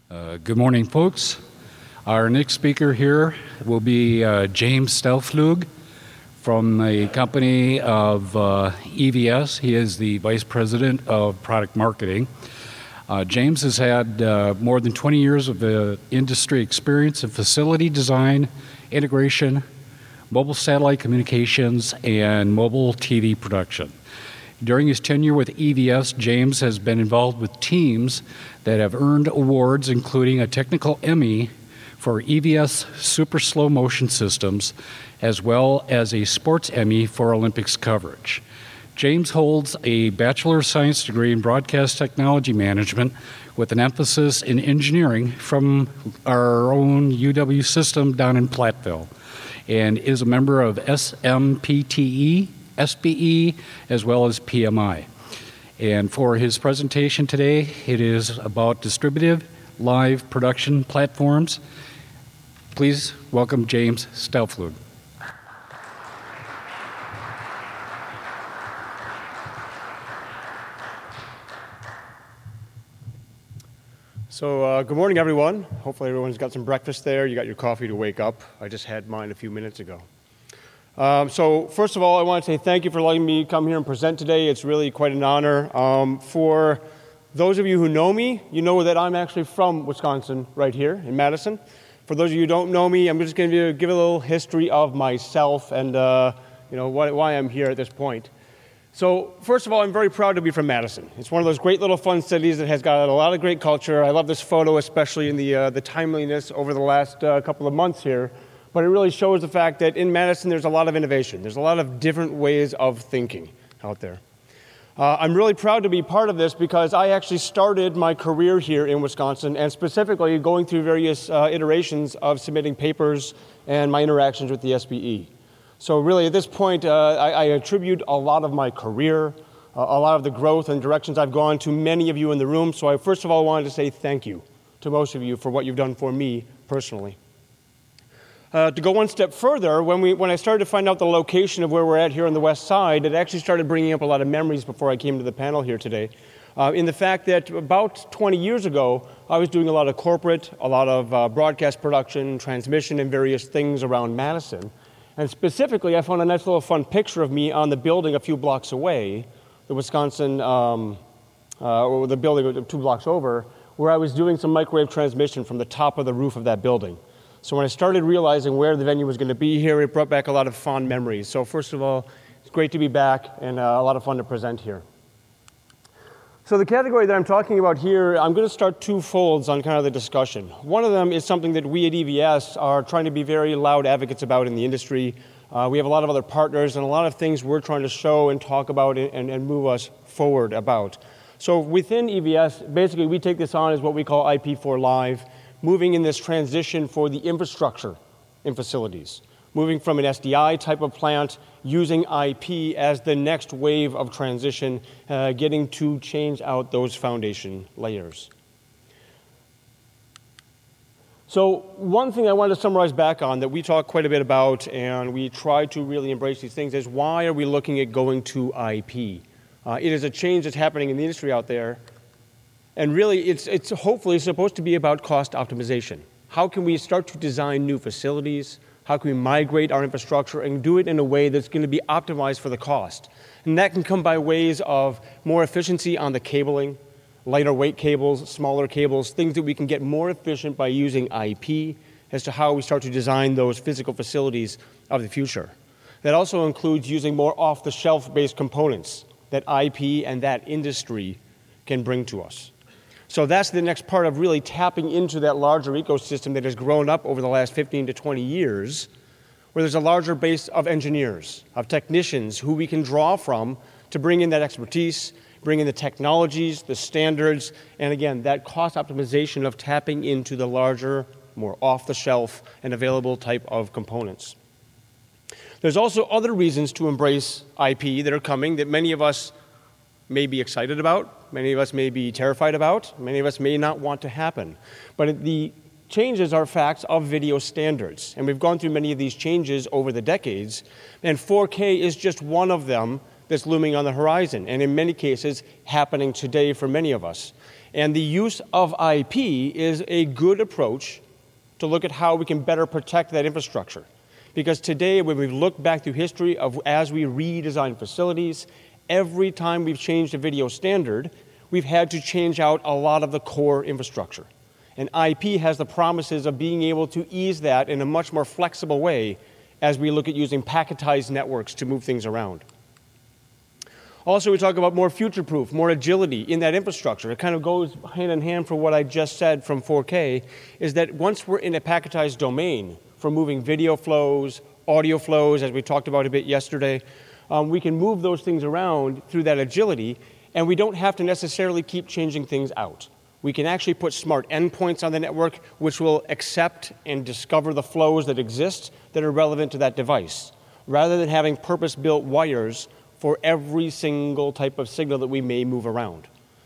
Good morning, folks. Our next speaker here will be James Stelflug from a company of EVS. He is the Vice President of Product Marketing. James has had more than 20 years of industry experience in facility design, integration, mobile satellite communications, and mobile TV production. During his tenure with EVS, James has been involved with teams that have earned awards, including a technical Emmy for EVS Super Slow Motion Systems, as well as a Sports Emmy for Olympics coverage. James holds a Bachelor of Science degree in Broadcast Technology Management with an emphasis in engineering from our own UW system down in Platteville, and is a member of SMPTE, SBE, as well as PMI. And for his presentation today, it is about distributed live production platforms. Please welcome James Stelflug. So good morning, everyone. Hopefully everyone's got some breakfast there. You got your coffee to wake up. I just had mine a few minutes ago. So first of all, I want to say thank you for letting me come here and present today. It's really quite an honor. For those of you who know me, you know that I'm actually from Wisconsin, right here in Madison. For those of you who don't know me, I'm just going to give a little history of myself and why I'm here at this point. So first of all, I'm very proud to be from Madison. It's one of those great little fun cities that has got a lot of great culture. I love this photo, especially in the timeliness over the last couple of months here. But it really shows the fact that in Madison, there's a lot of innovation. There's a lot of different ways of thinking out there. I'm really proud to be part of this because I actually started my career here in Wisconsin, and specifically going through various iterations of submitting papers and my interactions with the SBE. So really, at this point, I attribute a lot of my career, a lot of the growth and directions I've gone to many of you in the room. So I first of all wanted to say thank you to most of you for what you've done for me personally. To go one step further, when I started to find out the location of where we're at here on the west side, it actually started bringing up a lot of memories before I came to the panel here today. In the fact that about 20 years ago, I was doing a lot of corporate, a lot of broadcast production, transmission, and various things around Madison. And specifically, I found a nice little fun picture of me on the building a few blocks away, the Wisconsin, the building 2 blocks over, where I was doing some microwave transmission from the top of the roof of that building. So when I started realizing where the venue was going to be here, it brought back a lot of fond memories. So first of all, it's great to be back and a lot of fun to present here. So the category that I'm talking about here, I'm going to start two folds on kind of the discussion. One of them is something that we at EVS are trying to be very loud advocates about in the industry. We have a lot of other partners and a lot of things we're trying to show and talk about and move us forward about. So within EVS, basically we take this on as what we call IP4 Live, moving in this transition for the infrastructure in facilities, moving from an SDI type of plant, using IP as the next wave of transition, getting to change out those foundation layers. So one thing I wanted to summarize back on that we talk quite a bit about and we try to really embrace these things is why are we looking at going to IP? It is a change that's happening in the industry out there. And really, it's hopefully supposed to be about cost optimization. How can we start to design new facilities? How can we migrate our infrastructure and do it in a way that's going to be optimized for the cost? And that can come by ways of more efficiency on the cabling, lighter weight cables, smaller cables, things that we can get more efficient by using IP as to how we start to design those physical facilities of the future. That also includes using more off-the-shelf based components that IP and that industry can bring to us. So that's the next part of really tapping into that larger ecosystem that has grown up over the last 15 to 20 years, where there's a larger base of engineers, of technicians who we can draw from to bring in that expertise, bring in the technologies, the standards, and again, that cost optimization of tapping into the larger, more off-the-shelf and available type of components. There's also other reasons to embrace IP that are coming that many of us may be excited about, many of us may be terrified about, many of us may not want to happen. But the changes are facts of video standards, and we've gone through many of these changes over the decades, and 4K is just one of them that's looming on the horizon, and in many cases happening today for many of us. And the use of IP is a good approach to look at how we can better protect that infrastructure. Because today, when we've looked back through history of as we redesign facilities, every time we've changed a video standard, we've had to change out a lot of the core infrastructure. And IP has the promises of being able to ease that in a much more flexible way as we look at using packetized networks to move things around. Also, we talk about more future-proof, more agility in that infrastructure. It kind of goes hand in hand for what I just said from 4K, is that once we're in a packetized domain for moving video flows, audio flows, as we talked about a bit yesterday, we can move those things around through that agility, and we don't have to necessarily keep changing things out. We can actually put smart endpoints on the network which will accept and discover the flows that exist that are relevant to that device, rather than having purpose-built wires for every single type of signal that we may move around.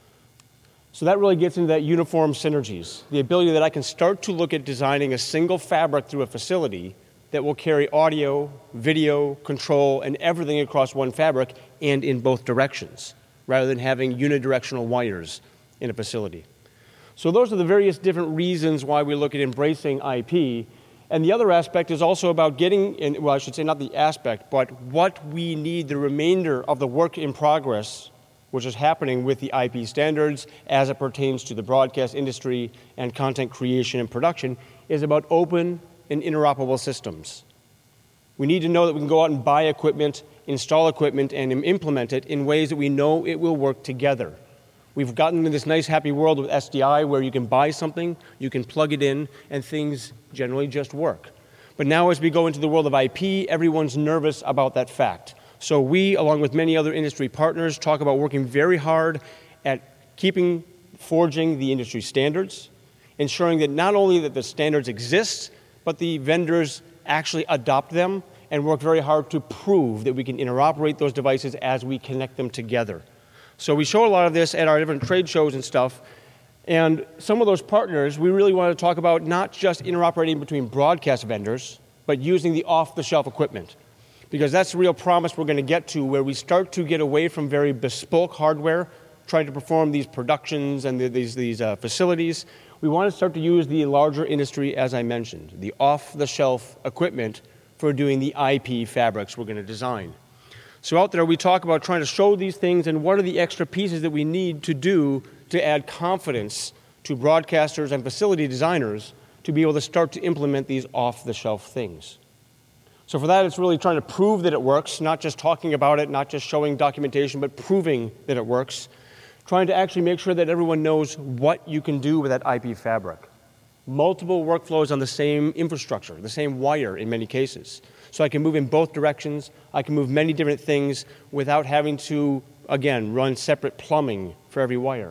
So that really gets into that uniform synergies, the ability that I can start to look at designing a single fabric through a facility that will carry audio, video, control, and everything across one fabric and in both directions, rather than having unidirectional wires in a facility. So those are the various different reasons why we look at embracing IP. And the other aspect is also about getting, well, I should say not the aspect, but what we need the remainder of the work in progress, which is happening with the IP standards as it pertains to the broadcast industry and content creation and production, is about open and interoperable systems. We need to know that we can go out and buy equipment, install equipment, and implement it in ways that we know it will work together. We've gotten into this nice, happy world with SDI where you can buy something, you can plug it in, and things generally just work. But now as we go into the world of IP, everyone's nervous about that fact. So we, along with many other industry partners, talk about working very hard at forging the industry standards, ensuring that not only that the standards exist, but the vendors actually adopt them and work very hard to prove that we can interoperate those devices as we connect them together. So we show a lot of this at our different trade shows and stuff, and some of those partners, we really want to talk about not just interoperating between broadcast vendors, but using the off-the-shelf equipment. Because that's the real promise we're going to get to, where we start to get away from very bespoke hardware, trying to perform these productions and these facilities. We want to start to use the larger industry, as I mentioned, the off-the-shelf equipment for doing the IP fabrics we're going to design. So out there, we talk about trying to show these things and what are the extra pieces that we need to do to add confidence to broadcasters and facility designers to be able to start to implement these off-the-shelf things. So for that, it's really trying to prove that it works, not just talking about it, not just showing documentation, but proving that it works. Trying to actually make sure that everyone knows what you can do with that IP fabric. Multiple workflows on the same infrastructure, the same wire in many cases. So I can move in both directions. I can move many different things without having to, again, run separate plumbing for every wire.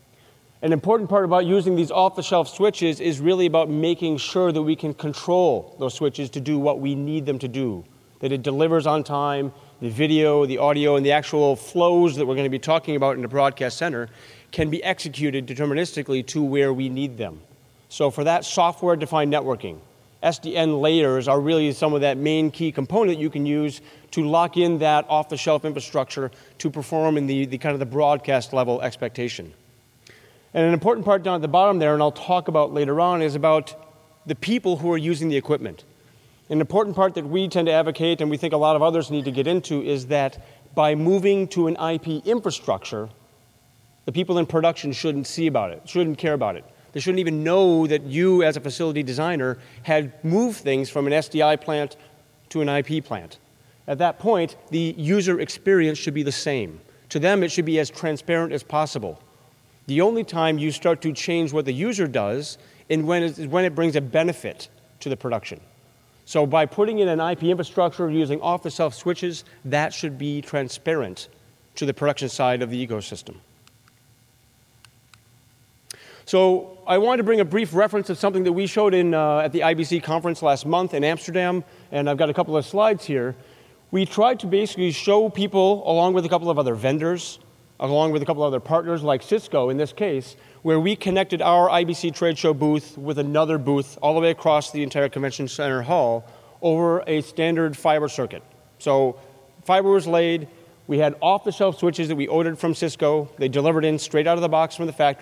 An important part about using these off-the-shelf switches is really about making sure that we can control those switches to do what we need them to do, that it delivers on time, the video, the audio, and the actual flows that we're going to be talking about in the broadcast center can be executed deterministically to where we need them. So for that, software-defined networking. SDN layers are really some of that main key component you can use to lock in that off-the-shelf infrastructure to perform in the kind of the broadcast level expectation. And an important part down at the bottom there, and I'll talk about later on, is about the people who are using the equipment. An important part that we tend to advocate, and we think a lot of others need to get into, is that by moving to an IP infrastructure, the people in production shouldn't see about it, shouldn't care about it. They shouldn't even know that you, as a facility designer, had moved things from an SDI plant to an IP plant. At that point, the user experience should be the same. To them, it should be as transparent as possible. The only time you start to change what the user does is when it brings a benefit to the production. So by putting in an IP infrastructure using off-the-shelf switches, that should be transparent to the production side of the ecosystem. So I wanted to bring a brief reference of something that we showed at the IBC conference last month in Amsterdam, and I've got a couple of slides here. We tried to basically show people, along with a couple of other vendors, along with a couple of other partners like Cisco in this case, where we connected our IBC trade show booth with another booth all the way across the entire convention center hall over a standard fiber circuit. So fiber was laid. We had off-the-shelf switches that we ordered from Cisco. They delivered in straight out of the box from the factory,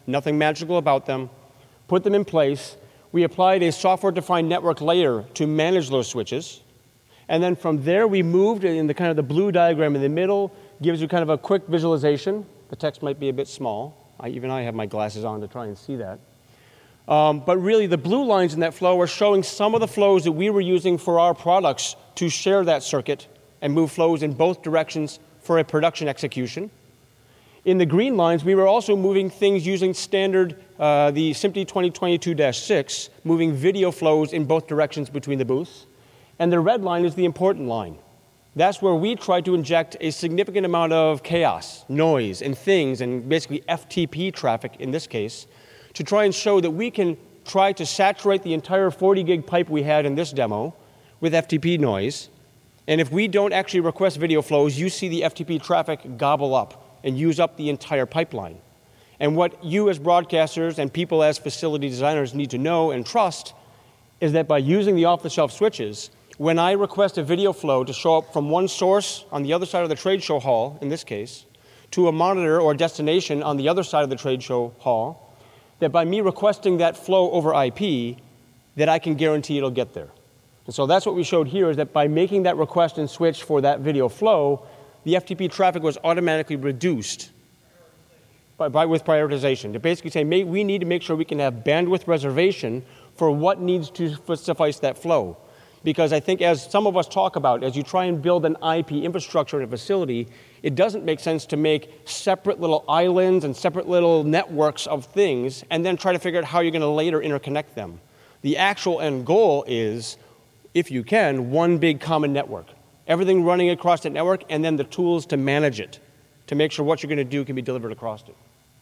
nothing magical about them, put them in place. We applied a software-defined network layer to manage those switches. And then from there, we moved in the kind of the blue diagram in the middle, gives you kind of a quick visualization. The text might be a bit small. Even I have my glasses on to try and see that. But really, the blue lines in that flow are showing some of the flows that we were using for our products to share that circuit and move flows in both directions for a production execution. In the green lines, we were also moving things using standard, the SMPTE 2022-6, moving video flows in both directions between the booths. And the red line is the important line. That's where we try to inject a significant amount of chaos, noise, and things, and basically FTP traffic in this case, to try and show that we can try to saturate the entire 40 gig pipe we had in this demo with FTP noise. And if we don't actually request video flows, you see the FTP traffic gobble up and use up the entire pipeline. And what you as broadcasters and people as facility designers need to know and trust is that by using the off-the-shelf switches, when I request a video flow to show up from one source on the other side of the trade show hall, in this case, to a monitor or destination on the other side of the trade show hall, that by me requesting that flow over IP, that I can guarantee it'll get there. And so that's what we showed here, is that by making that request and switch for that video flow, the FTP traffic was automatically reduced with prioritization. To basically say, we need to make sure we can have bandwidth reservation for what needs to suffice that flow. Because I think as some of us talk about, as you try and build an IP infrastructure in a facility, it doesn't make sense to make separate little islands and separate little networks of things and then try to figure out how you're going to later interconnect them. The actual end goal is, if you can, one big common network. Everything running across that network, and then the tools to manage it, to make sure what you're going to do can be delivered across it.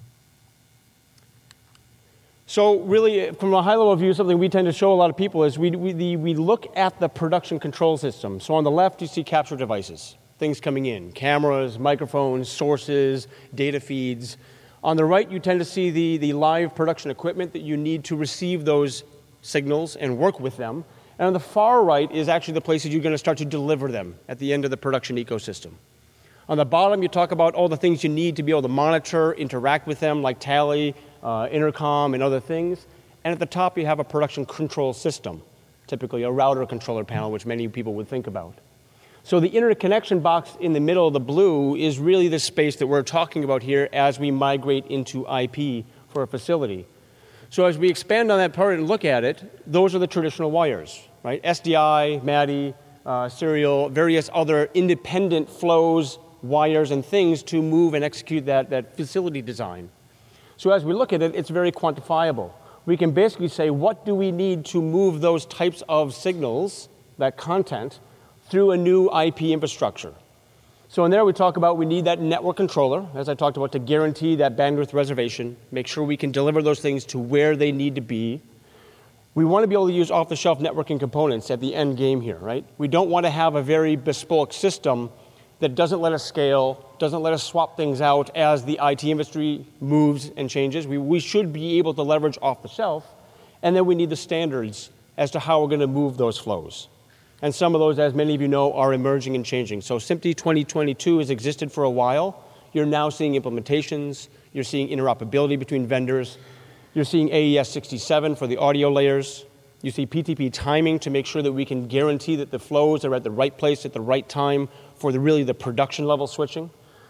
So really, from a high-level view, something we tend to show a lot of people is we look at the production control system. So on the left, you see capture devices, things coming in, cameras, microphones, sources, data feeds. On the right, you tend to see the live production equipment that you need to receive those signals and work with them. And on the far right is actually the places you're going to start to deliver them at the end of the production ecosystem. On the bottom, you talk about all the things you need to be able to monitor, interact with them, like tally, intercom, and other things. And at the top, you have a production control system, typically a router controller panel, which many people would think about. So the interconnection box in the middle of the blue is really the space that we're talking about here as we migrate into IP for a facility. So as we expand on that part and look at it, those are the traditional wires, right? SDI, MADI, serial, various other independent flows, wires, and things to move and execute that facility design. So as we look at it, it's very quantifiable. We can basically say, what do we need to move those types of signals, that content, through a new IP infrastructure? So in there we talk about we need that network controller, as I talked about, to guarantee that bandwidth reservation, make sure we can deliver those things to where they need to be. We want to be able to use off-the-shelf networking components at the end game here, right? We don't want to have a very bespoke system that doesn't let us scale, doesn't let us swap things out as the IT industry moves and changes. We should be able to leverage off the shelf, and then we need the standards as to how we're going to move those flows. And some of those, as many of you know, are emerging and changing. So SMPTE 2022 has existed for a while. You're now seeing implementations. You're seeing interoperability between vendors. You're seeing AES 67 for the audio layers. You see PTP timing to make sure that we can guarantee that the flows are at the right place at the right time for really the production level switching.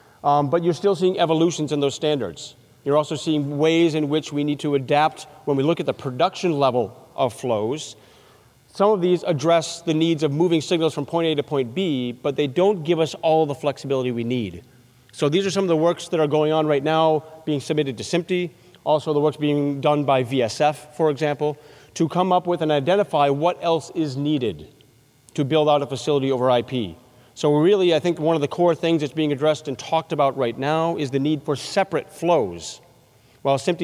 But you're still seeing evolutions in those standards. You're also seeing ways in which we need to adapt when we look at the production level of flows. Some of these address the needs of moving signals from point A to point B, but they don't give us all the flexibility we need. So these are some of the works that are going on right now, being submitted to SMPTE, also the works being done by VSF, for example, to come up with and identify what else is needed to build out a facility over IP. So really, I think one of the core things that's being addressed and talked about right now is the need for separate flows. While SMPTE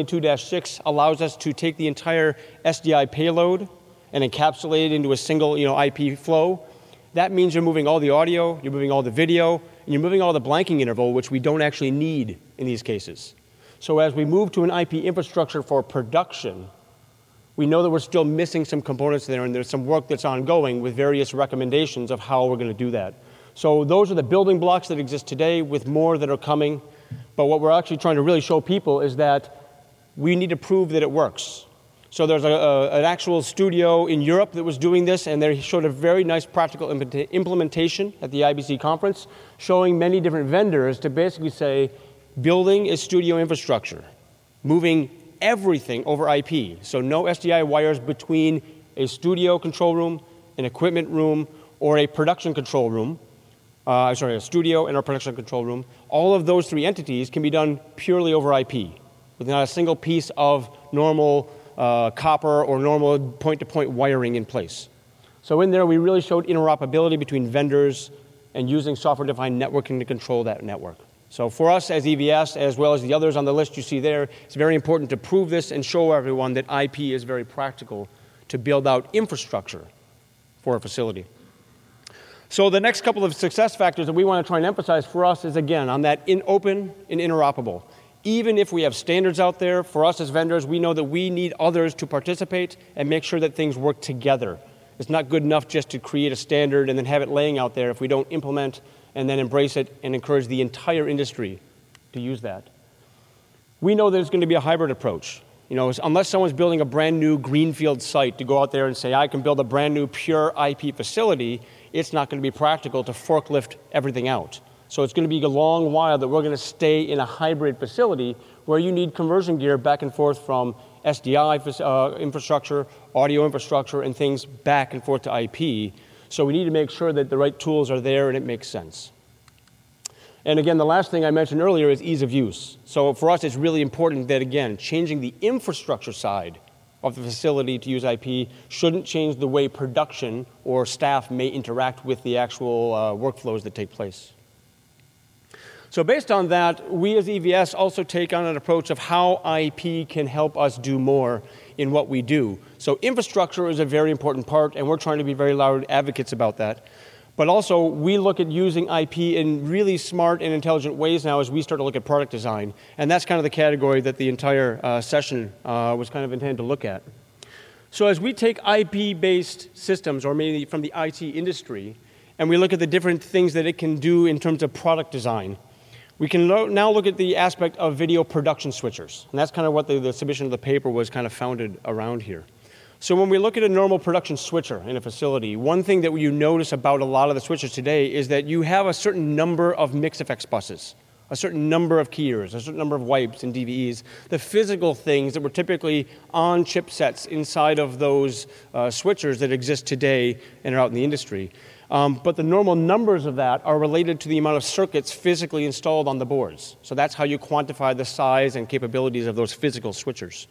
2022-6 allows us to take the entire SDI payload and encapsulate it into a single IP flow, that means you're moving all the audio, you're moving all the video, and you're moving all the blanking interval, which we don't actually need in these cases. So as we move to an IP infrastructure for production, we know that we're still missing some components there, and there's some work that's ongoing with various recommendations of how we're going to do that. So those are the building blocks that exist today, with more that are coming. But what we're actually trying to really show people is that we need to prove that it works. So there's an actual studio in Europe that was doing this, and they showed a very nice practical implementation at the IBC conference, showing many different vendors to basically say, building a studio infrastructure, moving everything over IP. So no SDI wires between a studio control room, an equipment room, or a production control room. A studio and a production control room. All of those three entities can be done purely over IP, with not a single piece of normal copper or normal point-to-point wiring in place. So in there, we really showed interoperability between vendors and using software-defined networking to control that network. So for us as EVS, as well as the others on the list you see there, it's very important to prove this and show everyone that IP is very practical to build out infrastructure for a facility. So the next couple of success factors that we want to try and emphasize for us is, again, on that open and interoperable. Even if we have standards out there, for us as vendors, we know that we need others to participate and make sure that things work together. It's not good enough just to create a standard and then have it laying out there if we don't implement and then embrace it and encourage the entire industry to use that. We know there's going to be a hybrid approach. Unless someone's building a brand new greenfield site to go out there and say, I can build a brand new pure IP facility, it's not going to be practical to forklift everything out. So it's going to be a long while that we're going to stay in a hybrid facility where you need conversion gear back and forth from SDI infrastructure, audio infrastructure, and things back and forth to IP. So we need to make sure that the right tools are there and it makes sense. And again, the last thing I mentioned earlier is ease of use. So for us, it's really important that, again, changing the infrastructure side of the facility to use IP shouldn't change the way production or staff may interact with the actual workflows that take place. So based on that, we as EVS also take on an approach of how IP can help us do more in what we do. So infrastructure is a very important part, and we're trying to be very loud advocates about that. But also, we look at using IP in really smart and intelligent ways now as we start to look at product design. And that's kind of the category that the entire session was kind of intended to look at. So as we take IP-based systems, or maybe from the IT industry, and we look at the different things that it can do in terms of product design, we can now look at the aspect of video production switchers. And that's kind of what the submission of the paper was kind of founded around here. So when we look at a normal production switcher in a facility, one thing that you notice about a lot of the switchers today is that you have a certain number of mixed effects buses, a certain number of keyers, a certain number of wipes and DVEs, the physical things that were typically on chipsets inside of those switchers that exist today and are out in the industry. But the normal numbers of that are related to the amount of circuits physically installed on the boards. So that's how you quantify the size and capabilities of those physical switchers.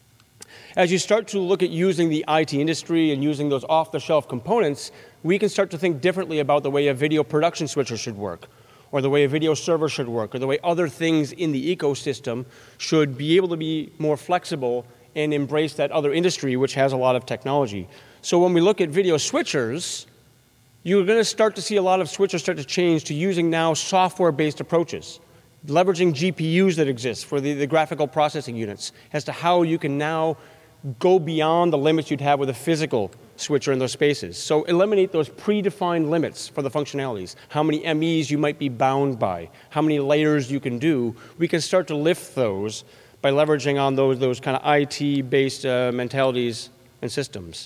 As you start to look at using the IT industry and using those off-the-shelf components, we can start to think differently about the way a video production switcher should work, or the way a video server should work, or the way other things in the ecosystem should be able to be more flexible and embrace that other industry which has a lot of technology. So when we look at video switchers, you're going to start to see a lot of switchers start to change to using now software-based approaches, leveraging GPUs that exist for the graphical processing units as to how you can now go beyond the limits you'd have with a physical switcher in those spaces. So eliminate those predefined limits for the functionalities, how many MEs you might be bound by, how many layers you can do. We can start to lift those by leveraging on those kind of IT-based mentalities and systems.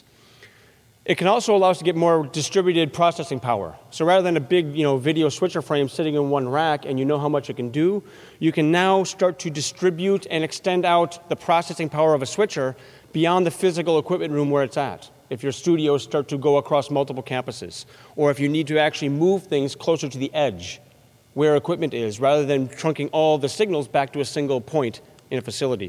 It can also allow us to get more distributed processing power. So rather than a big video switcher frame sitting in one rack and you know how much it can do, you can now start to distribute and extend out the processing power of a switcher beyond the physical equipment room where it's at. If your studios start to go across multiple campuses, or if you need to actually move things closer to the edge where equipment is, rather than trunking all the signals back to a single point in a facility.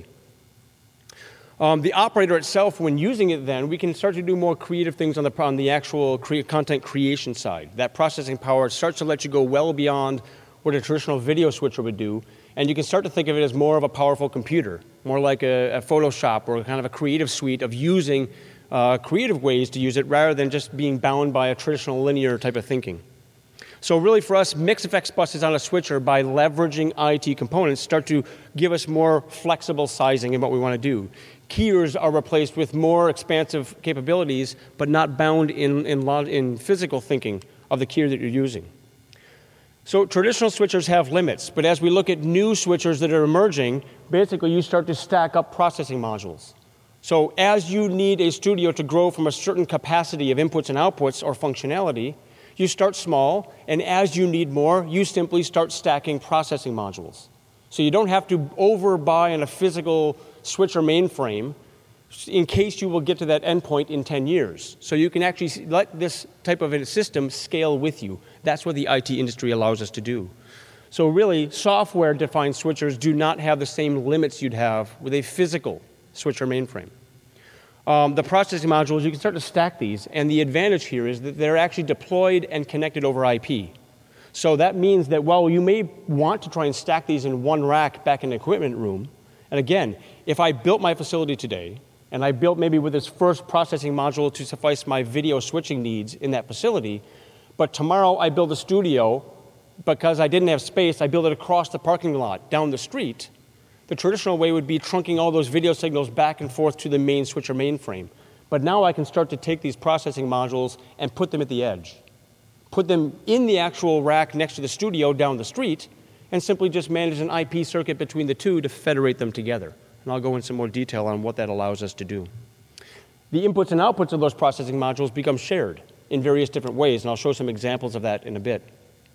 The operator itself, when using it then, we can start to do more creative things on the actual content creation side. That processing power starts to let you go well beyond what a traditional video switcher would do, and you can start to think of it as more of a powerful computer, more like a Photoshop or kind of a creative suite of using creative ways to use it rather than just being bound by a traditional linear type of thinking. So really for us, mixed effects buses on a switcher by leveraging IT components start to give us more flexible sizing in what we want to do. Keyers are replaced with more expansive capabilities, but not bound in physical thinking of the keyer that you're using. So traditional switchers have limits, but as we look at new switchers that are emerging, basically you start to stack up processing modules. So as you need a studio to grow from a certain capacity of inputs and outputs or functionality, you start small, and as you need more, you simply start stacking processing modules. So you don't have to overbuy on a physical switcher mainframe in case you will get to that endpoint in 10 years. So you can actually let this type of a system scale with you. That's what the IT industry allows us to do. So really, software-defined switchers do not have the same limits you'd have with a physical switcher mainframe. The processing modules, you can start to stack these, and the advantage here is that they're actually deployed and connected over IP. So that means that while you may want to try and stack these in one rack back in the equipment room, and again, if I built my facility today, and I built maybe with this first processing module to suffice my video switching needs in that facility, but tomorrow I build a studio because I didn't have space, I build it across the parking lot, down the street. The traditional way would be trunking all those video signals back and forth to the main switcher mainframe. But now I can start to take these processing modules and put them at the edge. Put them in the actual rack next to the studio down the street, and simply just manage an IP circuit between the two to federate them together. And I'll go into some more detail on what that allows us to do. The inputs and outputs of those processing modules become shared in various different ways, and I'll show some examples of that in a bit.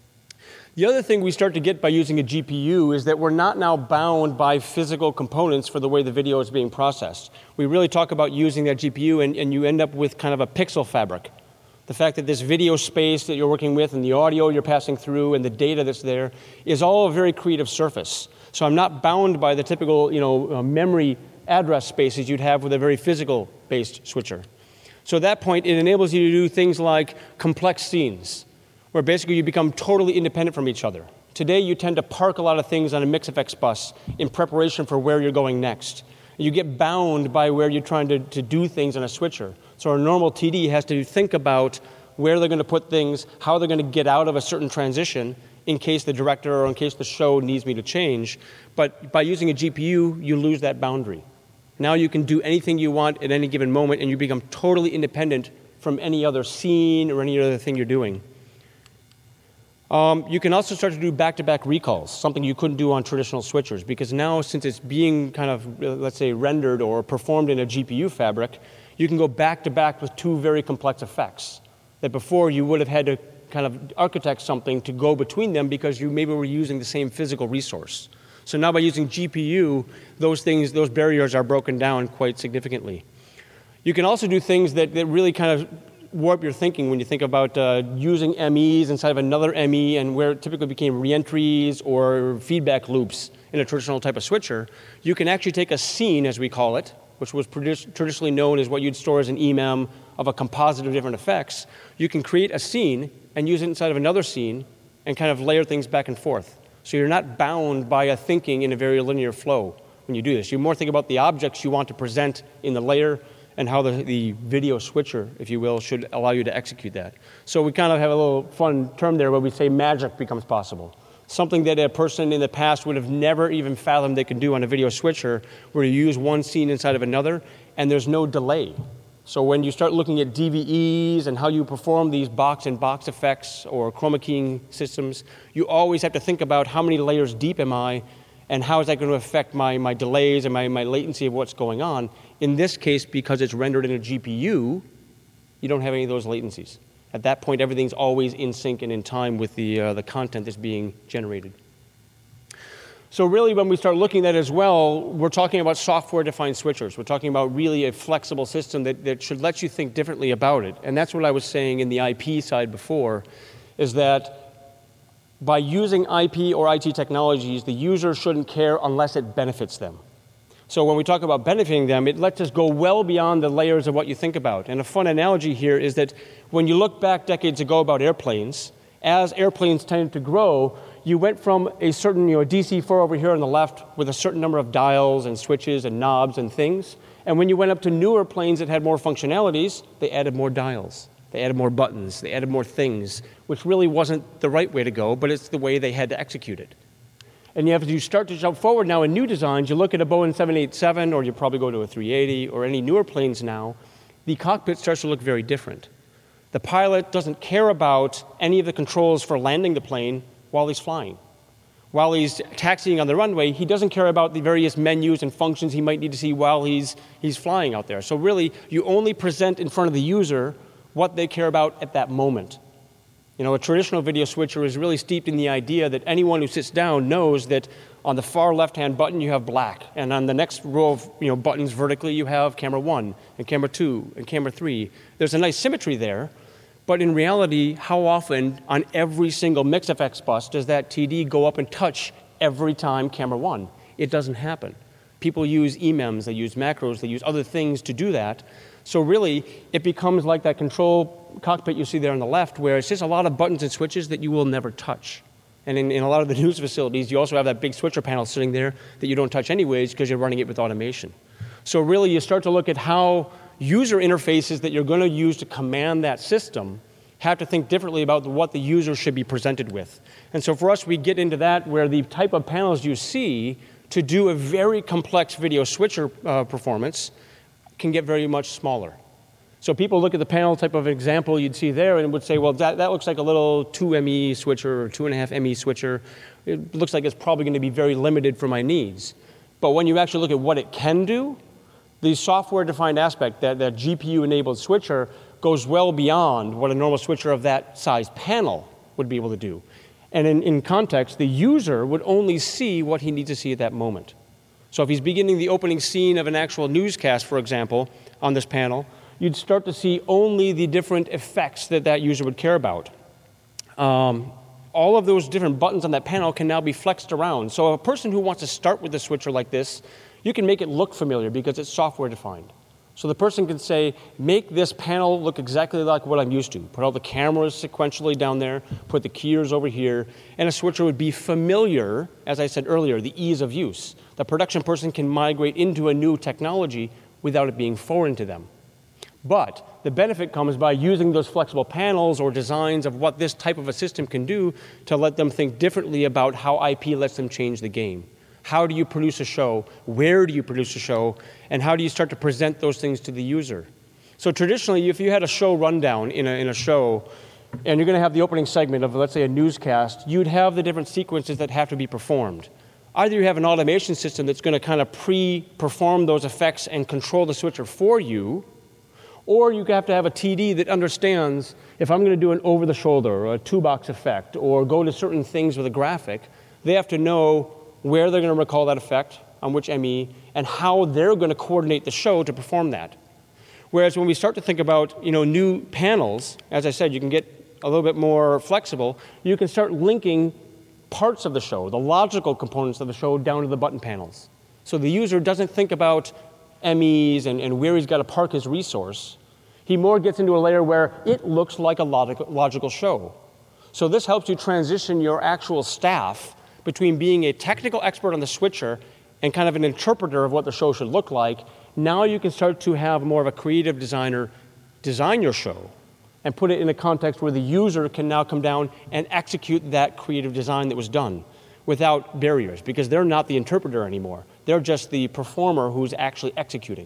The other thing we start to get by using a GPU is that we're not now bound by physical components for the way the video is being processed. We really talk about using that GPU, and you end up with kind of a pixel fabric. The fact that this video space that you're working with and the audio you're passing through and the data that's there is all a very creative surface. So I'm not bound by the typical memory address spaces you'd have with a very physical-based switcher. So at that point, it enables you to do things like complex scenes, where basically you become totally independent from each other. Today, you tend to park a lot of things on a MixFX bus in preparation for where you're going next. You get bound by where you're trying to do things on a switcher. So a normal TD has to think about where they're going to put things, how they're going to get out of a certain transition in case the director or in case the show needs me to change. But by using a GPU, you lose that boundary. Now you can do anything you want at any given moment, and you become totally independent from any other scene or any other thing you're doing. You can also start to do back-to-back recalls, something you couldn't do on traditional switchers, because now since it's being kind of, let's say, rendered or performed in a GPU fabric, you can go back-to-back with two very complex effects that before you would have had to kind of architect something to go between them because you maybe were using the same physical resource. So now by using GPU, those barriers are broken down quite significantly. You can also do things that really kind of warp your thinking when you think about using MEs inside of another ME, and where it typically became reentries or feedback loops in a traditional type of switcher. You can actually take a scene, as we call it, which was traditionally known as what you'd store as an EMEM of a composite of different effects. You can create a scene and use it inside of another scene and kind of layer things back and forth. So you're not bound by a thinking in a very linear flow when you do this. You more think about the objects you want to present in the layer and how the video switcher, if you will, should allow you to execute that. So we kind of have a little fun term there where we say magic becomes possible. Something that a person in the past would have never even fathomed they could do on a video switcher, where you use one scene inside of another and there's no delay. So when you start looking at DVEs and how you perform these box-in-box effects or chroma keying systems, you always have to think about how many layers deep am I, and how is that going to affect my delays and my latency of what's going on. In this case, because it's rendered in a GPU, you don't have any of those latencies. At that point, everything's always in sync and in time with the content that's being generated. So really, when we start looking at that as well, we're talking about software-defined switchers. We're talking about really a flexible system that should let you think differently about it. And that's what I was saying in the IP side before, is that by using IP or IT technologies, the user shouldn't care unless it benefits them. So when we talk about benefiting them, it lets us go well beyond the layers of what you think about. And a fun analogy here is that when you look back decades ago about airplanes, as airplanes tended to grow, you went from a certain a DC-4 over here on the left with a certain number of dials and switches and knobs and things. And when you went up to newer planes that had more functionalities, they added more dials. They added more buttons. They added more things, which really wasn't the right way to go, but it's the way they had to execute it. And as you start to jump forward now in new designs, you look at a Boeing 787, or you probably go to a 380, or any newer planes now, the cockpit starts to look very different. The pilot doesn't care about any of the controls for landing the plane while he's flying. While he's taxiing on the runway, he doesn't care about the various menus and functions he might need to see while he's flying out there. So really, you only present in front of the user what they care about at that moment. You know, a traditional video switcher is really steeped in the idea that anyone who sits down knows that on the far left-hand button you have black, and on the next row of buttons vertically you have camera 1 and camera 2 and camera 3. There's a nice symmetry there. But in reality, how often on every single MixFX bus does that TD go up and touch every time camera 1? It doesn't happen. People use emems, they use macros, they use other things to do that. So really, it becomes like that control cockpit you see there on the left, where it's just a lot of buttons and switches that you will never touch. And in a lot of the news facilities, you also have that big switcher panel sitting there that you don't touch anyways because you're running it with automation. So really, you start to look at how user interfaces that you're going to use to command that system have to think differently about what the user should be presented with. And so for us, we get into that where the type of panels you see to do a very complex video switcher performance can get very much smaller. So people look at the panel type of example you'd see there and would say, well, that looks like a little 2 ME switcher or 2.5 ME switcher. It looks like it's probably going to be very limited for my needs. But when you actually look at what it can do, the software-defined aspect, that GPU-enabled switcher, goes well beyond what a normal switcher of that size panel would be able to do. And in context, the user would only see what he needs to see at that moment. So if he's beginning the opening scene of an actual newscast, for example, on this panel, you'd start to see only the different effects that user would care about. All of those different buttons on that panel can now be flexed around. So a person who wants to start with a switcher like this, you can make it look familiar because it's software defined. So the person can say, make this panel look exactly like what I'm used to. Put all the cameras sequentially down there, put the keyers over here, and a switcher would be familiar, as I said earlier, the ease of use. The production person can migrate into a new technology without it being foreign to them. But the benefit comes by using those flexible panels or designs of what this type of a system can do to let them think differently about how IP lets them change the game. How do you produce a show? Where do you produce a show? And how do you start to present those things to the user? So traditionally, if you had a show rundown in a show, and you're going to have the opening segment of, let's say, a newscast, you'd have the different sequences that have to be performed. Either you have an automation system that's going to kind of pre-perform those effects and control the switcher for you, or you have to have a TD that understands if I'm going to do an over-the-shoulder or a two-box effect or go to certain things with a graphic, they have to know where they're going to recall that effect, on which ME, and how they're going to coordinate the show to perform that. Whereas when we start to think about new panels, as I said, you can get a little bit more flexible. You can start linking parts of the show, the logical components of the show, down to the button panels. So the user doesn't think about MEs and where he's got to park his resource. He more gets into a layer where it looks like a logical show. So this helps you transition your actual staff between being a technical expert on the switcher and kind of an interpreter of what the show should look like. Now you can start to have more of a creative designer design your show and put it in a context where the user can now come down and execute that creative design that was done without barriers, because they're not the interpreter anymore. They're just the performer who's actually executing.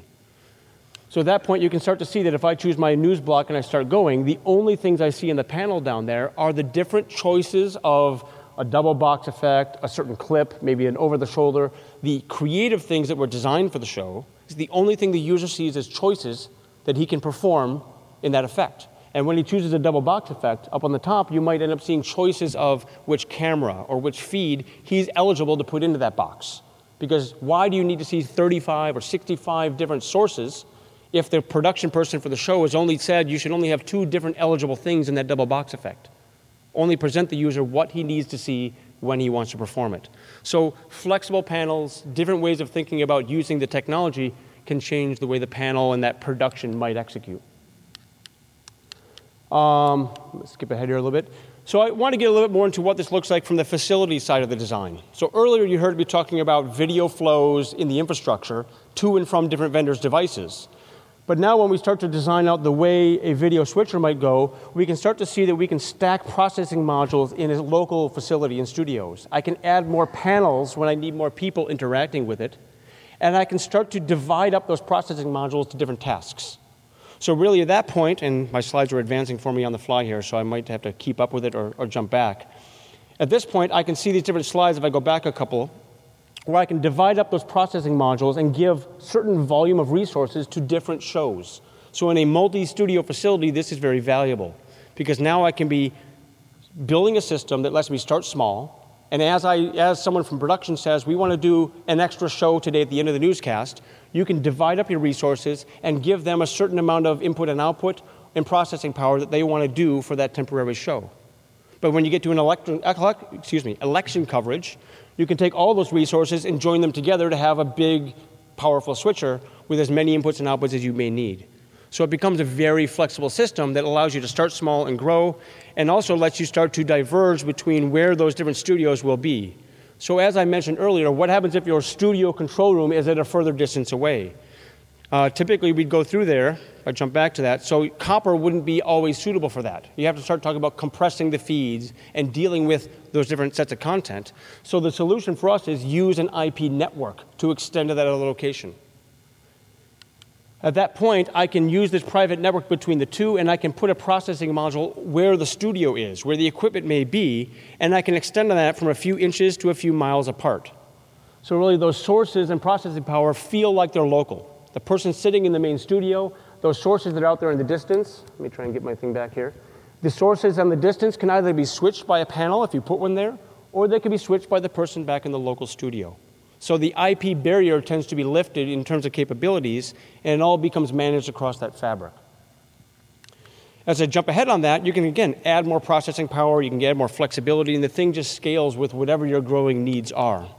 So at that point, you can start to see that if I choose my news block and I start going, the only things I see in the panel down there are the different choices of a double box effect, a certain clip, maybe an over-the-shoulder. The creative things that were designed for the show is the only thing the user sees as choices that he can perform in that effect. And when he chooses a double box effect, up on the top, you might end up seeing choices of which camera or which feed he's eligible to put into that box. Because why do you need to see 35 or 65 different sources if the production person for the show has only said you should only have 2 different eligible things in that double box effect? Only present the user what he needs to see when he wants to perform it. So flexible panels, different ways of thinking about using the technology can change the way the panel and that production might execute. Let's skip ahead here a little bit. So I want to get a little bit more into what this looks like from the facility side of the design. So earlier you heard me talking about video flows in the infrastructure to and from different vendors' devices. But now when we start to design out the way a video switcher might go, we can start to see that we can stack processing modules in a local facility in studios. I can add more panels when I need more people interacting with it. And I can start to divide up those processing modules to different tasks. So really at that point, and my slides are advancing for me on the fly here, so I might have to keep up with it or jump back. At this point, I can see these different slides if I go back a couple, where I can divide up those processing modules and give certain volume of resources to different shows. So in a multi-studio facility, this is very valuable, because now I can be building a system that lets me start small, and as someone from production says, we want to do an extra show today at the end of the newscast, you can divide up your resources and give them a certain amount of input and output and processing power that they want to do for that temporary show. But when you get to an election coverage, you can take all those resources and join them together to have a big, powerful switcher with as many inputs and outputs as you may need. So it becomes a very flexible system that allows you to start small and grow, and also lets you start to diverge between where those different studios will be. So as I mentioned earlier, what happens if your studio control room is at a further distance away? Typically, we'd go through there. I jump back to that. So copper wouldn't be always suitable for that. You have to start talking about compressing the feeds and dealing with those different sets of content. So the solution for us is use an IP network to extend to that other location. At that point, I can use this private network between the two, and I can put a processing module where the studio is, where the equipment may be, and I can extend on that from a few inches to a few miles apart. So really, those sources and processing power feel like they're local. The person sitting in the main studio, those sources that are out there in the distance, let me try and get my thing back here. The sources on the distance can either be switched by a panel if you put one there, or they can be switched by the person back in the local studio. So the IP barrier tends to be lifted in terms of capabilities, and it all becomes managed across that fabric. As I jump ahead on that, you can, again, add more processing power, you can add more flexibility, and the thing just scales with whatever your growing needs are. I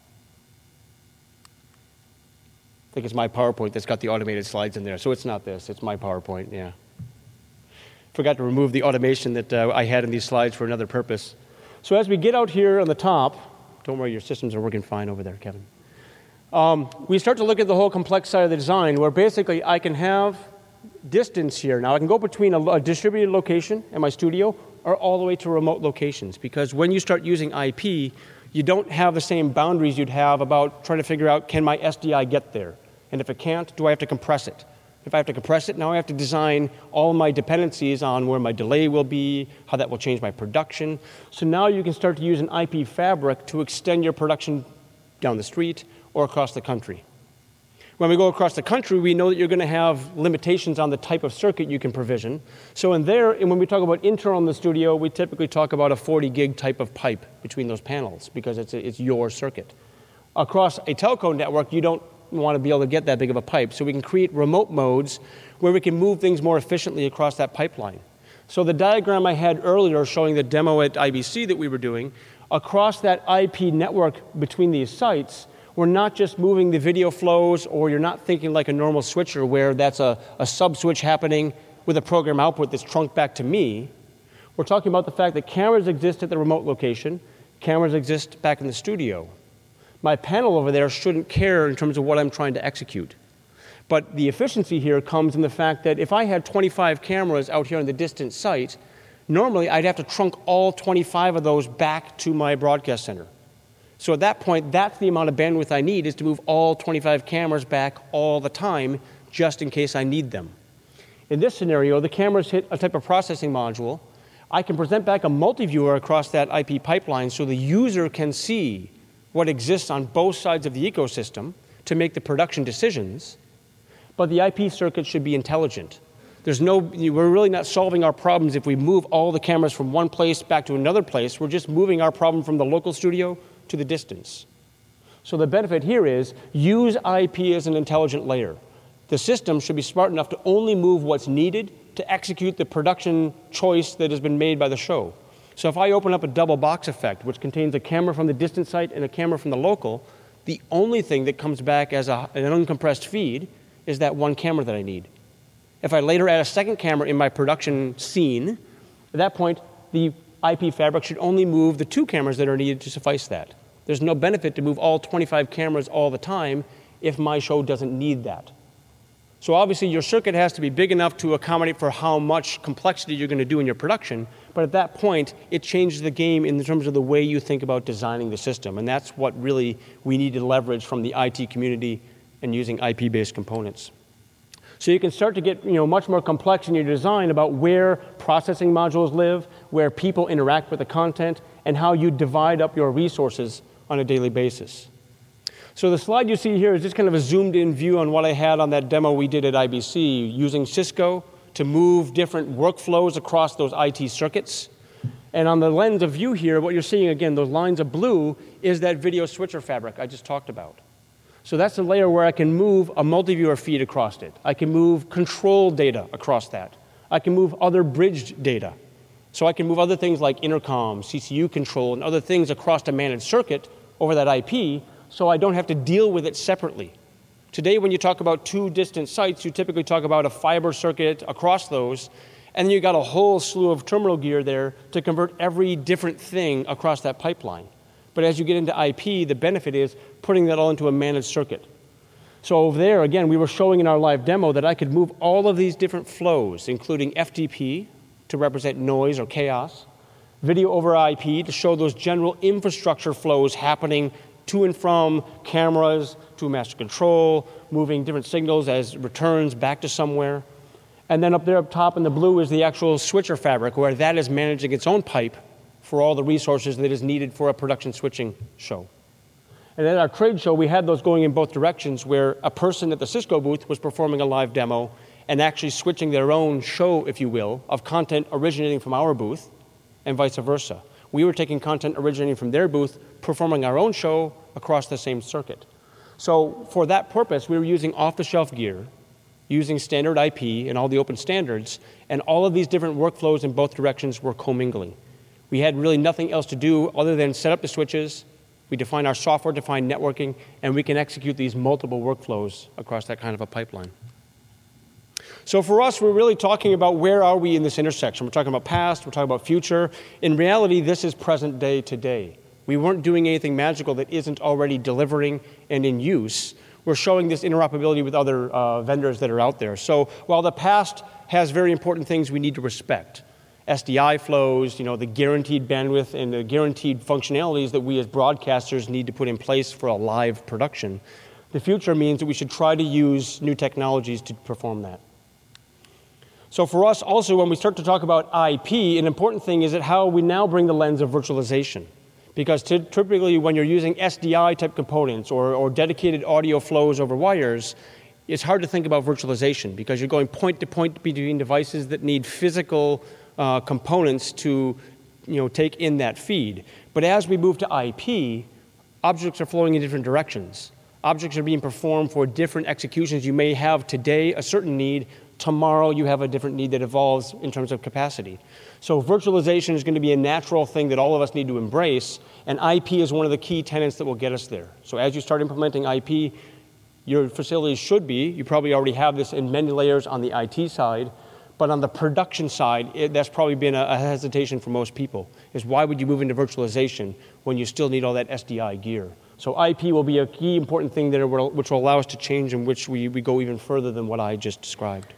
think it's my PowerPoint that's got the automated slides in there, so it's not this, it's my PowerPoint, yeah. Forgot to remove the automation that I had in these slides for another purpose. So as we get out here on the top, don't worry, your systems are working fine over there, Kevin. We start to look at the whole complex side of the design, where basically I can have distance here. Now I can go between a distributed location and my studio, or all the way to remote locations, because when you start using IP, you don't have the same boundaries you'd have about trying to figure out, can my SDI get there? And if it can't, do I have to compress it? If I have to compress it, now I have to design all my dependencies on where my delay will be, how that will change my production. So now you can start to use an IP fabric to extend your production down the street or across the country. When we go across the country, we know that you're going to have limitations on the type of circuit you can provision. So in there, and when we talk about internal in the studio, we typically talk about a 40 gig type of pipe between those panels, because it's your circuit. Across a telco network, you don't want to be able to get that big of a pipe. So we can create remote modes where we can move things more efficiently across that pipeline. So the diagram I had earlier showing the demo at IBC that we were doing, across that IP network between these sites, we're not just moving the video flows, or you're not thinking like a normal switcher where that's a sub-switch happening with a program output that's trunked back to me. We're talking about the fact that cameras exist at the remote location, cameras exist back in the studio. My panel over there shouldn't care in terms of what I'm trying to execute. But the efficiency here comes in the fact that if I had 25 cameras out here on the distant site, normally I'd have to trunk all 25 of those back to my broadcast center. So at that point, that's the amount of bandwidth I need, is to move all 25 cameras back all the time, just in case I need them. In this scenario, the cameras hit a type of processing module. I can present back a multi-viewer across that IP pipeline so the user can see what exists on both sides of the ecosystem to make the production decisions, but the IP circuit should be intelligent. We're really not solving our problems if we move all the cameras from one place back to another place. We're just moving our problem from the local studio to the distance. So the benefit here is use IP as an intelligent layer. The system should be smart enough to only move what's needed to execute the production choice that has been made by the show. So if I open up a double box effect, which contains a camera from the distant site and a camera from the local, the only thing that comes back as an uncompressed feed is that one camera that I need. If I later add a second camera in my production scene, at that point, the IP fabric should only move the two cameras that are needed to suffice that. There's no benefit to move all 25 cameras all the time if my show doesn't need that. So obviously your circuit has to be big enough to accommodate for how much complexity you're going to do in your production, but at that point, it changes the game in terms of the way you think about designing the system, and that's what really we need to leverage from the IT community and using IP-based components. So you can start to get much more complex in your design about where processing modules live, where people interact with the content, and how you divide up your resources on a daily basis. So the slide you see here is just kind of a zoomed-in view on what I had on that demo we did at IBC, using Cisco to move different workflows across those IT circuits. And on the lens of view here, what you're seeing, again, those lines of blue, is that video switcher fabric I just talked about. So that's the layer where I can move a multi-viewer feed across it. I can move control data across that. I can move other bridged data. So I can move other things like intercom, CCU control, and other things across a managed circuit over that IP, so I don't have to deal with it separately. Today, when you talk about two distant sites, you typically talk about a fiber circuit across those, and then you've got a whole slew of terminal gear there to convert every different thing across that pipeline. But as you get into IP, the benefit is putting that all into a managed circuit. So over there, again, we were showing in our live demo that I could move all of these different flows, including FTP to represent noise or chaos, video over IP to show those general infrastructure flows happening to and from cameras to master control, moving different signals as returns back to somewhere. And then up there up top in the blue is the actual switcher fabric, where that is managing its own pipe for all the resources that is needed for a production switching show. And at our trade show, we had those going in both directions, where a person at the Cisco booth was performing a live demo and actually switching their own show, if you will, of content originating from our booth, and vice versa. We were taking content originating from their booth, performing our own show across the same circuit. So for that purpose, we were using off-the-shelf gear, using standard IP and all the open standards, and all of these different workflows in both directions were commingling. We had really nothing else to do other than set up the switches, we define our software-defined networking, and we can execute these multiple workflows across that kind of a pipeline. So for us, we're really talking about where are we in this intersection. We're talking about past, we're talking about future. In reality, this is present day today. We weren't doing anything magical that isn't already delivering and in use. We're showing this interoperability with other vendors that are out there. So while the past has very important things we need to respect, SDI flows, the guaranteed bandwidth and the guaranteed functionalities that we as broadcasters need to put in place for a live production, the future means that we should try to use new technologies to perform that. So for us also, when we start to talk about IP, an important thing is that how we now bring the lens of virtualization. Because typically when you're using SDI type components or dedicated audio flows over wires, it's hard to think about virtualization because you're going point to point between devices that need physical components to take in that feed. But as we move to IP, objects are flowing in different directions. Objects are being performed for different executions. You may have today a certain need, tomorrow you have a different need that evolves in terms of capacity. So virtualization is going to be a natural thing that all of us need to embrace, and IP is one of the key tenets that will get us there. So as you start implementing IP, your facilities should be, you probably already have this in many layers on the IT side, but on the production side, that's probably been a hesitation for most people, is why would you move into virtualization when you still need all that SDI gear? So IP will be a key important thing there which will allow us to change in which we go even further than what I just described.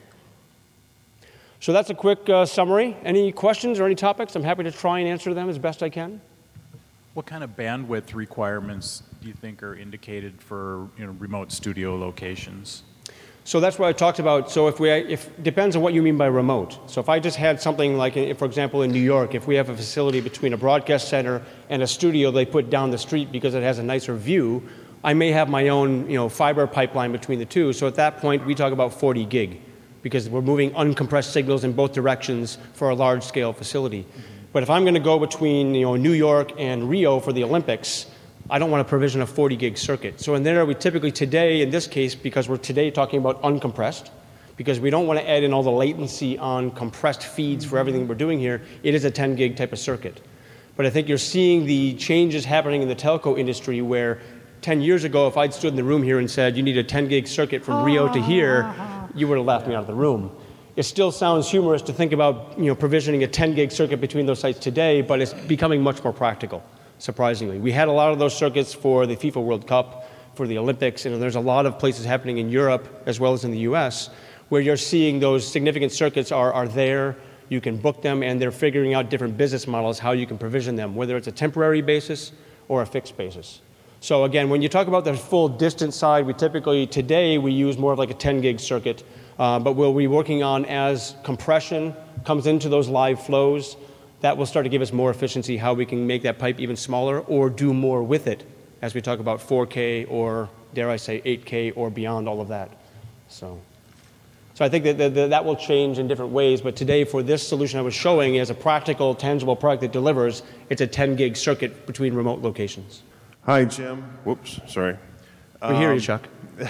So that's a quick summary. Any questions or any topics? I'm happy to try and answer them as best I can. What kind of bandwidth requirements do you think are indicated for remote studio locations? So that's what I talked about. So if depends on what you mean by remote. So if I just had something like, for example, in New York, if we have a facility between a broadcast center and a studio they put down the street because it has a nicer view, I may have my own fiber pipeline between the two. So at that point, we talk about 40 gig because we're moving uncompressed signals in both directions for a large-scale facility. Mm-hmm. But if I'm going to go between New York and Rio for the Olympics, I don't want to provision a 40 gig circuit. So in there, we typically today, in this case, because we're today talking about uncompressed, because we don't want to add in all the latency on compressed feeds for everything we're doing here, it is a 10 gig type of circuit. But I think you're seeing the changes happening in the telco industry where 10 years ago, if I'd stood in the room here and said, you need a 10 gig circuit from Rio to here, you would have laughed me out of the room. It still sounds humorous to think about provisioning a 10 gig circuit between those sites today, but it's becoming much more practical, surprisingly. We had a lot of those circuits for the FIFA World Cup, for the Olympics, and there's a lot of places happening in Europe as well as in the US where you're seeing those significant circuits are there, you can book them, and they're figuring out different business models, how you can provision them, whether it's a temporary basis or a fixed basis. So again, when you talk about the full distance side, we typically, today, we use more of like a 10 gig circuit, but we'll be working on as compression comes into those live flows, that will start to give us more efficiency, how we can make that pipe even smaller or do more with it as we talk about 4K or, dare I say, 8K or beyond all of that. So I think that will change in different ways, but today for this solution I was showing as a practical, tangible product that delivers, it's a 10 gig circuit between remote locations. Hi, Jim. Whoops, sorry. We hear you, Chuck.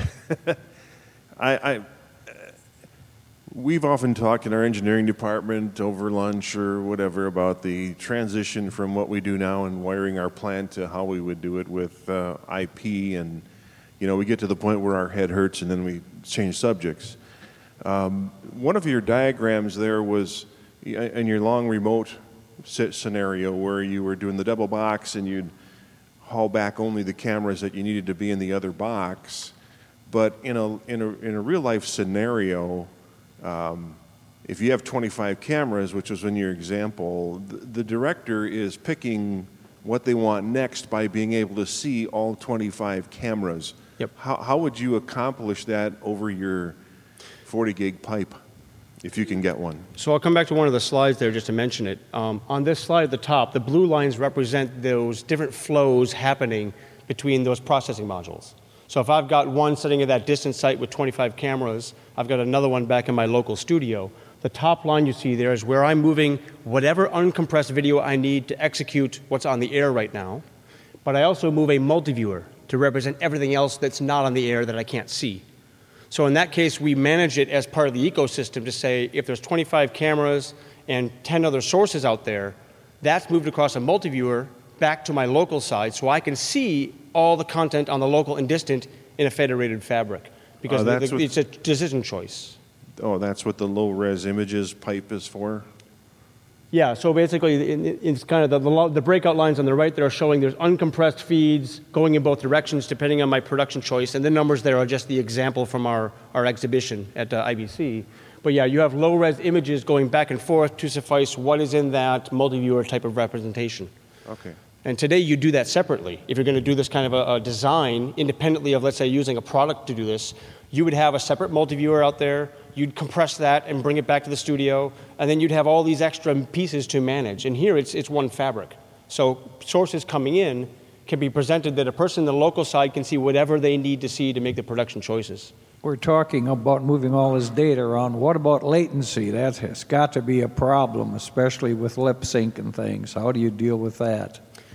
We've often talked in our engineering department over lunch or whatever about the transition from what we do now in wiring our plant to how we would do it with IP, and we get to the point where our head hurts and then we change subjects. One of your diagrams there was in your long remote scenario where you were doing the double box and you'd haul back only the cameras that you needed to be in the other box. But in a real life scenario, if you have 25 cameras, which was in your example, the director is picking what they want next by being able to see all 25 cameras. Yep. How would you accomplish that over your 40 gig pipe, if you can get one? So I'll come back to one of the slides there just to mention it. On this slide at the top, the blue lines represent those different flows happening between those processing modules. So if I've got one sitting at that distant site with 25 cameras, I've got another one back in my local studio. The top line you see there is where I'm moving whatever uncompressed video I need to execute what's on the air right now. But I also move a multi-viewer to represent everything else that's not on the air that I can't see. So in that case, we manage it as part of the ecosystem to say if there's 25 cameras and 10 other sources out there, that's moved across a multi-viewer back to my local side so I can see all the content on the local and distant in a federated fabric. Because it's a decision choice. Oh, that's what the low-res images pipe is for? Yeah, so basically it's kind of the breakout lines on the right that are showing there's uncompressed feeds going in both directions depending on my production choice, and the numbers there are just the example from our exhibition at IBC. But yeah, you have low-res images going back and forth to suffice what is in that multi-viewer type of representation. Okay. And today you do that separately. If you're going to do this kind of a design independently of, let's say, using a product to do this, you would have a separate multi-viewer out there, you'd compress that and bring it back to the studio, and then you'd have all these extra pieces to manage. And here it's one fabric. So sources coming in can be presented that a person in the local side can see whatever they need to see to make the production choices. We're talking about moving all this data around. What about latency? That has got to be a problem, especially with lip sync and things. How do you deal with that?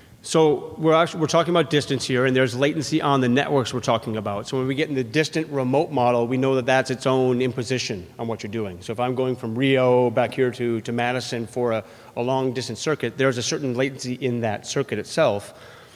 So we're talking about distance here, and there's latency on the networks we're talking about. So when we get in the distant remote model, we know that that's its own imposition on what you're doing. So if I'm going from Rio back here to Madison for a long distance circuit, there's a certain latency in that circuit itself.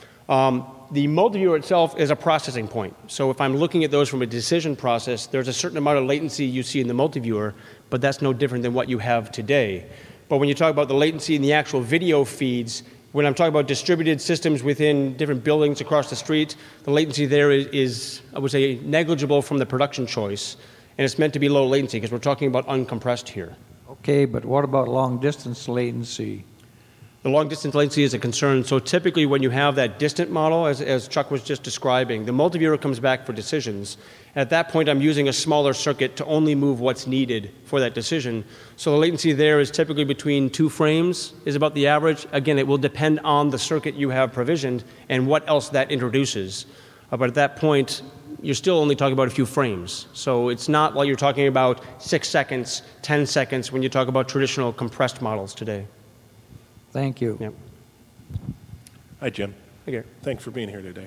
The multi-viewer itself is a processing point. So if I'm looking at those from a decision process, there's a certain amount of latency you see in the multi-viewer, but that's no different than what you have today. But when you talk about the latency in the actual video feeds, when I'm talking about distributed systems within different buildings across the street, the latency there is, I would say, negligible from the production choice. And it's meant to be low latency because we're talking about uncompressed here. Okay, but what about long-distance latency? The long-distance latency is a concern. So typically when you have that distant model, as Chuck was just describing, the multi-viewer comes back for decisions. At that point, I'm using a smaller circuit to only move what's needed for that decision. So the latency there is typically between 2 frames is about the average. Again, it will depend on the circuit you have provisioned and what else that introduces. But at that point, you're still only talking about a few frames. So it's not like you're talking about 6 seconds, 10 seconds when you talk about traditional compressed models today. Thank you. Yep. Hi, Jim. Hey, Gary. Thanks for being here today.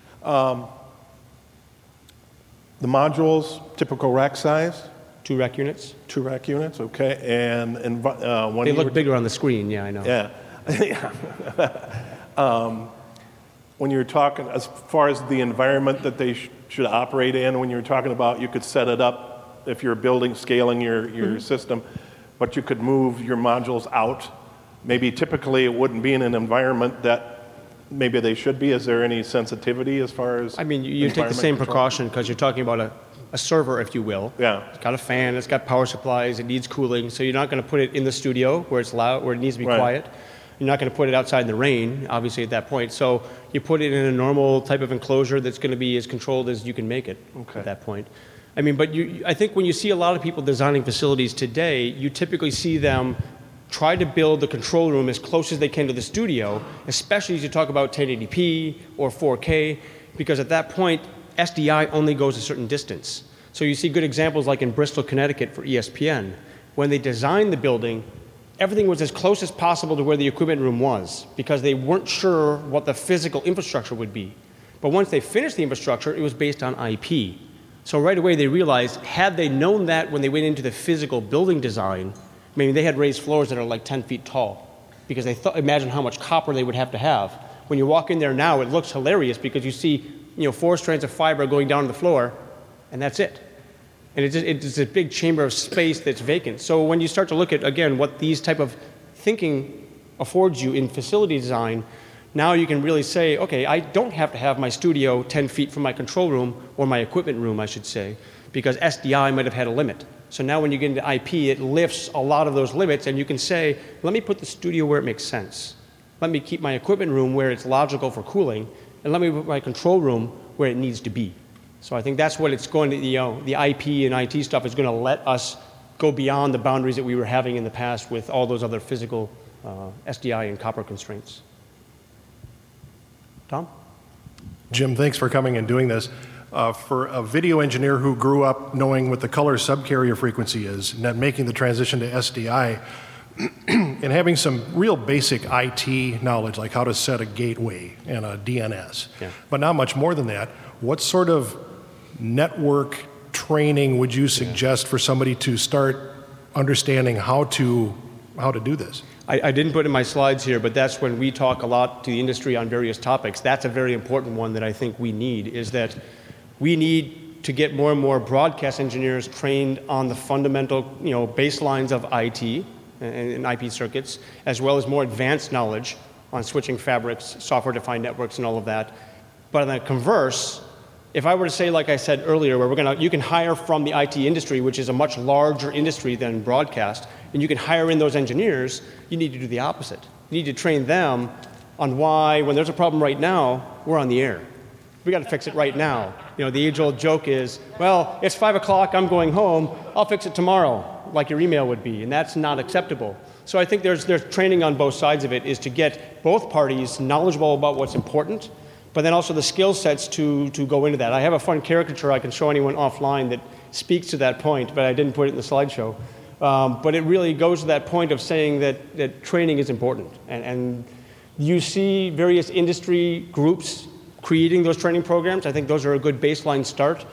The modules, typical rack size? 2 rack units. 2 rack units, okay. And They look bigger on the screen, yeah, I know. Yeah. When you're talking, as far as the environment that they should operate in, when you're talking about you could set it up if you're building, scaling your system, but you could move your modules out. Maybe typically it wouldn't be in an environment that maybe they should be. Is there any sensitivity as far as I mean, you take the same precaution because you're talking about a server, if you will. Yeah. It's got a fan, it's got power supplies, it needs cooling, so you're not going to put it in the studio where it's loud, where it needs to be quiet. You're not going to put it outside in the rain, obviously, at that point. So you put it in a normal type of enclosure that's going to be as controlled as you can make it at that point. I mean, but I think when you see a lot of people designing facilities today, you typically see them try to build the control room as close as they can to the studio, especially as you talk about 1080p or 4K, because at that point, SDI only goes a certain distance. So you see good examples like in Bristol, Connecticut for ESPN. When they designed the building, everything was as close as possible to where the equipment room was because they weren't sure what the physical infrastructure would be. But once they finished the infrastructure, it was based on IP. So right away they realized, had they known that when they went into the physical building design, they had raised floors that are like 10 feet tall because they imagine how much copper they would have to have. When you walk in there now, it looks hilarious because you see 4 strands of fiber going down to the floor, and that's it. And it's a big chamber of space that's vacant. So when you start to look at, again, what these type of thinking affords you in facility design, now you can really say, okay, I don't have to have my studio 10 feet from my control room, or my equipment room, I should say, because SDI might have had a limit. So now when you get into IP, it lifts a lot of those limits, and you can say, let me put the studio where it makes sense. Let me keep my equipment room where it's logical for cooling, and let me put my control room where it needs to be. So I think that's what it's going to, the IP and IT stuff is going to let us go beyond the boundaries that we were having in the past with all those other physical SDI and copper constraints. Tom? Jim, thanks for coming and doing this. For a video engineer who grew up knowing what the color subcarrier frequency is and then making the transition to SDI and having some real basic IT knowledge, like how to set a gateway and a DNS, but not much more than that, what sort of network training would you suggest for somebody to start understanding how to do this? I didn't put in my slides here, but that's when we talk a lot to the industry on various topics. That's a very important one that I think we need, is that we need to get more and more broadcast engineers trained on the fundamental, baselines of IT and IP circuits, as well as more advanced knowledge on switching fabrics, software-defined networks, and all of that. But on the converse, if I were to say, like I said earlier, where you can hire from the IT industry, which is a much larger industry than broadcast, and you can hire in those engineers, you need to do the opposite. You need to train them on why, when there's a problem right now, we're on the air. We got to fix it right now. The age-old joke is, well, it's 5 o'clock, I'm going home, I'll fix it tomorrow, like your email would be, and that's not acceptable. So I think there's training on both sides of it, is to get both parties knowledgeable about what's important, but then also the skill sets to go into that. I have a fun caricature I can show anyone offline that speaks to that point, but I didn't put it in the slideshow. But it really goes to that point of saying that training is important. And you see various industry groups creating those training programs. I think those are a good baseline start.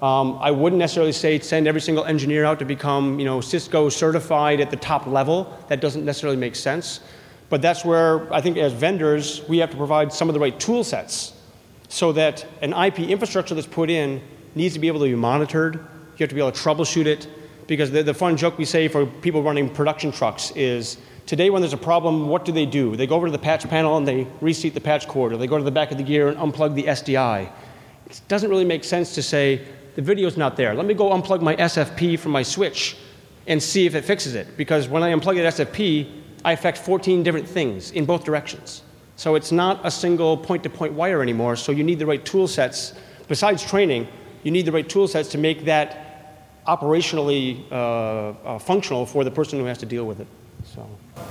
I wouldn't necessarily say send every single engineer out to become Cisco certified at the top level. That doesn't necessarily make sense. But that's where I think as vendors, we have to provide some of the right tool sets so that an IP infrastructure that's put in needs to be able to be monitored. You have to be able to troubleshoot it. Because the fun joke we say for people running production trucks is, today when there's a problem, what do? They go over to the patch panel and they reseat the patch cord, or they go to the back of the gear and unplug the SDI. It doesn't really make sense to say, the video's not there. Let me go unplug my SFP from my switch and see if it fixes it. Because when I unplug that SFP, I affect 14 different things in both directions. So it's not a single point-to-point wire anymore, so you need the right tool sets. Besides training, you need the right tool sets to make that operationally functional for the person who has to deal with it. So.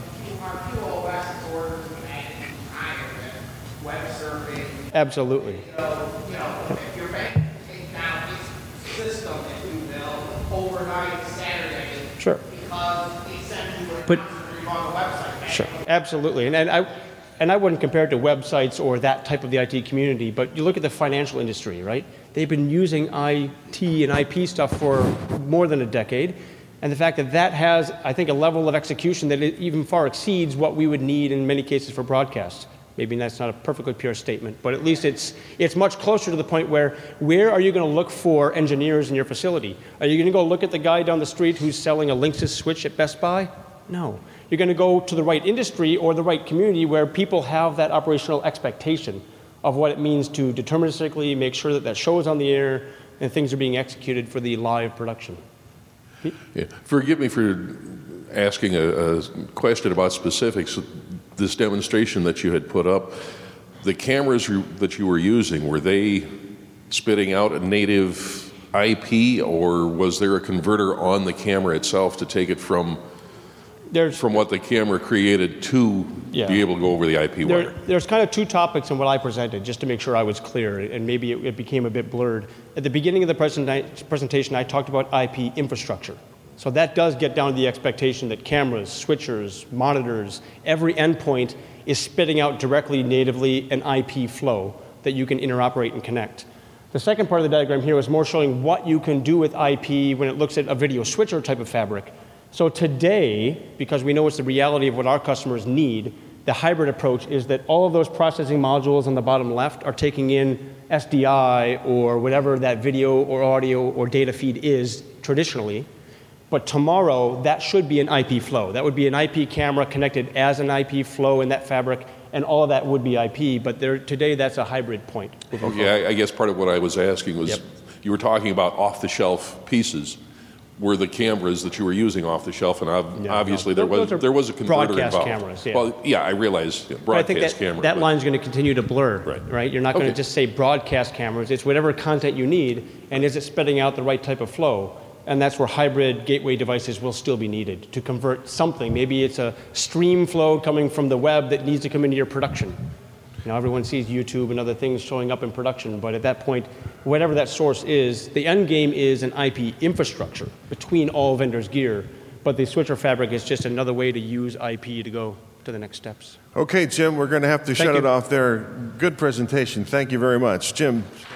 Web surfing. Absolutely. So, if your bank takes down this system, if you will, overnight Saturday, sure. Because they send you a on the website. Sure, absolutely. And I wouldn't compare it to websites or that type of the IT community, but you look at the financial industry, right? They've been using IT and IP stuff for more than a decade. And the fact that that has, I think, a level of execution that it even far exceeds what we would need in many cases for broadcast. Maybe that's not a perfectly pure statement, but at least it's much closer to the point where are you going to look for engineers in your facility? Are you going to go look at the guy down the street who's selling a Linksys switch at Best Buy? No. You're going to go to the right industry or the right community where people have that operational expectation of what it means to deterministically make sure that that show is on the air and things are being executed for the live production. Yeah. Forgive me for asking a question about specifics. This demonstration that you had put up, the cameras that you were using, were they spitting out a native IP, or was there a converter on the camera itself to take it from from what the camera created to be able to go over the IP wire. There's kind of two topics in what I presented, just to make sure I was clear, and maybe it became a bit blurred. At the beginning of the presentation, I talked about IP infrastructure. So that does get down to the expectation that cameras, switchers, monitors, every endpoint is spitting out directly, natively, an IP flow that you can interoperate and connect. The second part of the diagram here was more showing what you can do with IP when it looks at a video switcher type of fabric. So today, because we know it's the reality of what our customers need, the hybrid approach is that all of those processing modules on the bottom left are taking in SDI or whatever that video or audio or data feed is traditionally. But tomorrow, that should be an IP flow. That would be an IP camera connected as an IP flow in that fabric, and all of that would be IP. But today, that's a hybrid point. Okay, I guess part of what I was asking was, you were talking about off-the-shelf pieces. Were the cameras that you were using off the shelf, and obviously there was a converter broadcast involved. Cameras, Well, I realize broadcast but I think cameras. that line's going to continue to blur, right? You're not going to just say broadcast cameras. It's whatever content you need, and is it spitting out the right type of flow? And that's where hybrid gateway devices will still be needed to convert something. Maybe it's a stream flow coming from the web that needs to come into your production. Everyone sees YouTube and other things showing up in production, but at that point, whatever that source is, the end game is an IP infrastructure between all vendors' gear, but the switcher fabric is just another way to use IP to go to the next steps. Okay, Jim, we're going to have to shut it off there. Good presentation. Thank you very much. Jim.